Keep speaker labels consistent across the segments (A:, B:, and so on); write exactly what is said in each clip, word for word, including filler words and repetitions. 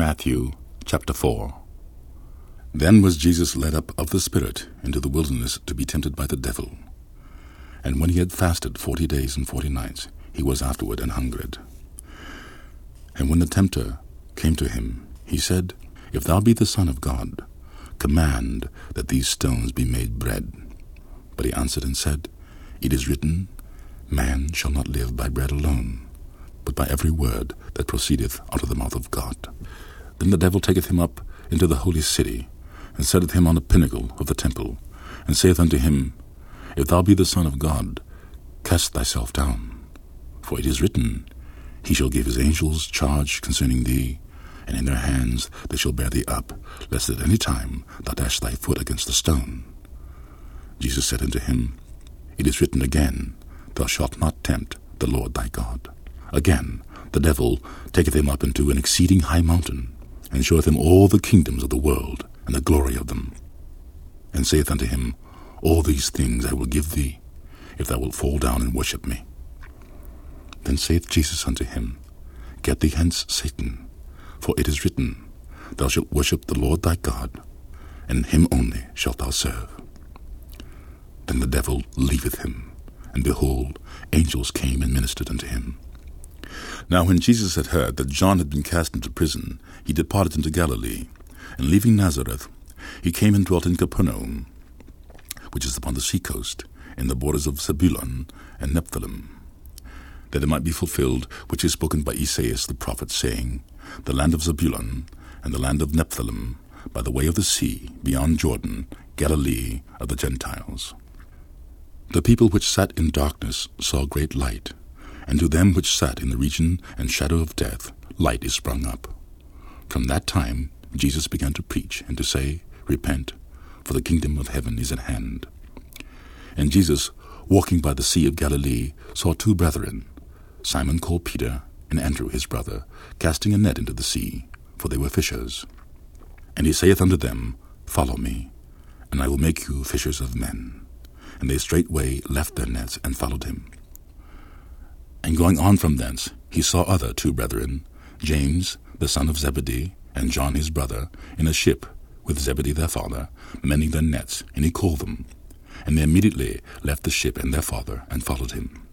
A: Matthew chapter four. Then was Jesus led up of the Spirit into the wilderness to be tempted by the devil. And when he had fasted forty days and forty nights, he was afterward an hungered. And when the tempter came to him, he said, If thou be the Son of God, command that these stones be made bread. But he answered and said, It is written, Man shall not live by bread alone, but by every word that proceedeth out of the mouth of God. Then the devil taketh him up into the holy city, and setteth him on a pinnacle of the temple, and saith unto him, If thou be the Son of God, cast thyself down. For it is written, He shall give his angels charge concerning thee, and in their hands they shall bear thee up, lest at any time thou dash thy foot against a stone. Jesus said unto him, It is written again, Thou shalt not tempt the Lord thy God. Again, the devil taketh him up into an exceeding high mountain, and showeth him all the kingdoms of the world, and the glory of them, and saith unto him, All these things I will give thee, if thou wilt fall down and worship me. Then saith Jesus unto him, Get thee hence, Satan, for it is written, Thou shalt worship the Lord thy God, and him only shalt thou serve. Then the devil leaveth him, and behold, angels came and ministered unto him. Now when Jesus had heard that John had been cast into prison, he departed into Galilee, and leaving Nazareth, he came and dwelt in Capernaum, which is upon the sea coast, in the borders of Zebulun and Nephthalim, that it might be fulfilled which is spoken by Esaias the prophet, saying, The land of Zebulun and the land of Nephthalim, by the way of the sea, beyond Jordan, Galilee of the Gentiles. The people which sat in darkness saw great light, and to them which sat in the region and shadow of death, light is sprung up. From that time Jesus began to preach and to say, Repent, for the kingdom of heaven is at hand. And Jesus, walking by the sea of Galilee, saw two brethren, Simon called Peter, and Andrew his brother, casting a net into the sea, for they were fishers. And he saith unto them, Follow me, and I will make you fishers of men. And they straightway left their nets and followed him. And going on from thence, he saw other two brethren, James the son of Zebedee, and John his brother, in a ship with Zebedee their father, mending their nets, and he called them. And they immediately left the ship and their father, and followed him.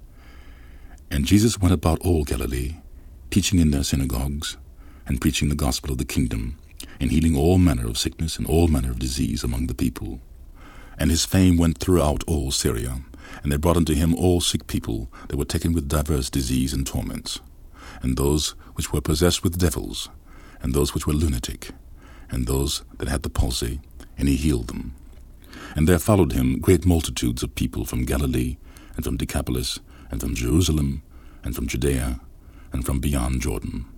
A: And Jesus went about all Galilee, teaching in their synagogues, and preaching the gospel of the kingdom, and healing all manner of sickness and all manner of disease among the people. And his fame went throughout all Syria, and they brought unto him all sick people that were taken with divers disease and torments, and those which were possessed with devils, and those which were lunatic, and those that had the palsy, and he healed them. And there followed him great multitudes of people from Galilee, and from Decapolis, and from Jerusalem, and from Judea, and from beyond Jordan.